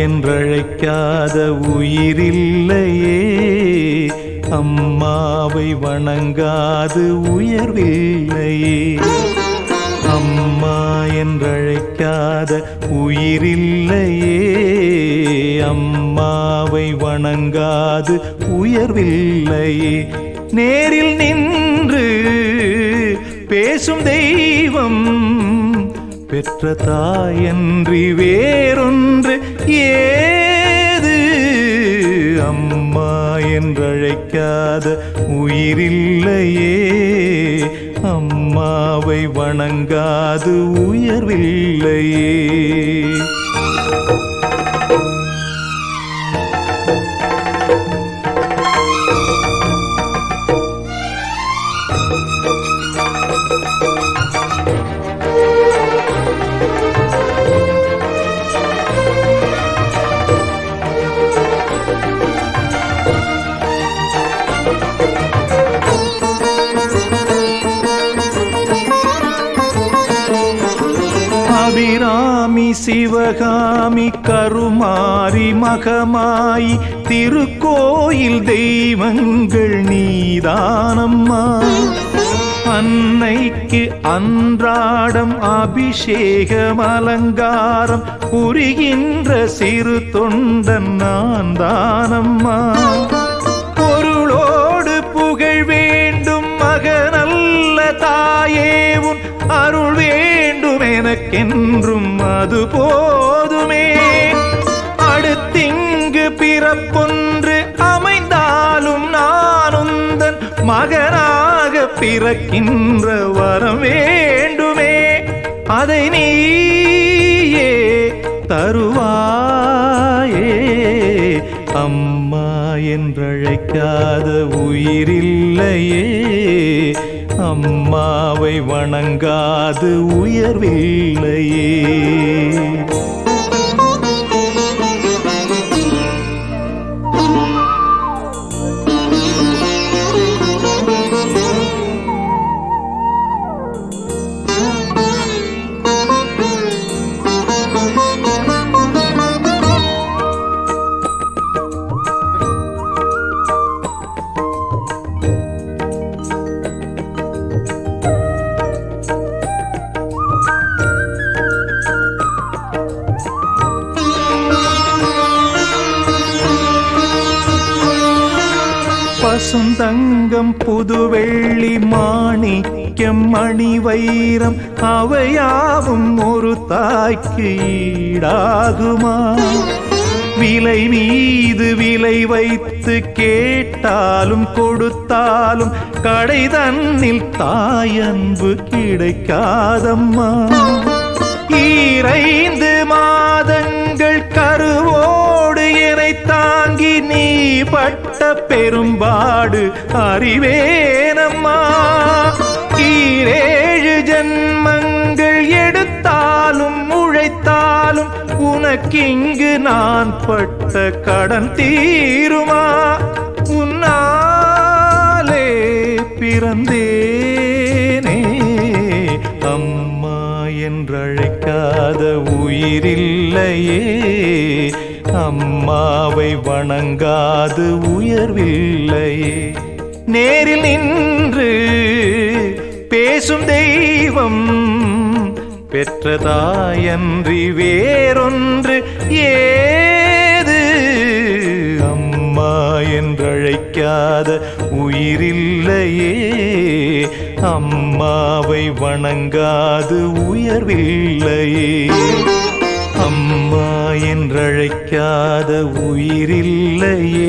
என்றழைக்காத உயிரில்லையே, அம்மாவை வணங்காது உயர்வில்லையே. அம்மா என்றழைக்காத உயிரில்லையே, அம்மாவை வணங்காது உயர்வில்லையே. நேரில் நின்று பேசும் தெய்வம் பெற்ற தாயன்றி வேறொன்று ஏது? அம்மா என்றழைக்காத உயிரில்லையே, அம்மாவை வணங்காது உயர்வில்லையே. அபிராமி சிவகாமி கருமாரி மகமாயி திருக்கோயில் தெய்வங்கள் நீதானம்மா. அன்னைக்கு அன்றாடம் அபிஷேகம் அலங்காரம் புரிகின்ற சிறு தொண்டன் நான் தானம்மா. பொருளோடு புகழ் வேண்டும் மகனல்ல தாயே, உன் அருள் வேண்டும் எனக்கென்றும் அது போதுமே. அடுத்திங்கு பிறப்பொன்று அமைந்தாலும் நான் உந்தன் மகனாக பிறக்கின்ற வரம் வேண்டுமே. அதை நீயே தருவாயே. அம்மா என்றழைக்காத உயிரில்லையே, அம்மாவை வணங்காது உயர்வில்லையே. பசுந்தங்கம் புதுவெள்ளி மாணிக்கம் மணி வைரம் அவையாவும் ஒரு தாய்க்கு ஈடாகுமா? விலை மீது விலை வைத்து கேட்டாலும் கொடுத்தாலும் கடை தன்னில் தாயன்பு கிடைக்காதம்மா. 2 மாதங்கள் கருவோடு என்னை தாங்கி நீ பட்ட பெரும்பாடு அறிவேனம்மா. 7 ஜன்மங்கள் எடுத்தாலும் உழைத்தாலும் உனக்கிங்கு நான் பட்ட கடன் தீருமா? உன்னாலே பிறந்தேனே, அம்மா என்றழைக்காத உயிரில்லையே, அம்மாவை வணங்காது உயர்வில்லையே. நேரில் நின்று பேசும் தெய்வம் பெற்ற தாயன்றி வேறொன்று ஏது? அம்மா என்றழைக்காத உயிரில்லையே, அம்மாவை வணங்காது உயர்வில்லையே. அம்மா என்றழைக்காத உயிரில்லையே,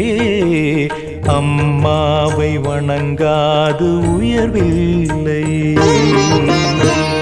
அம்மாவை வணங்காது உயர்வில்லையே.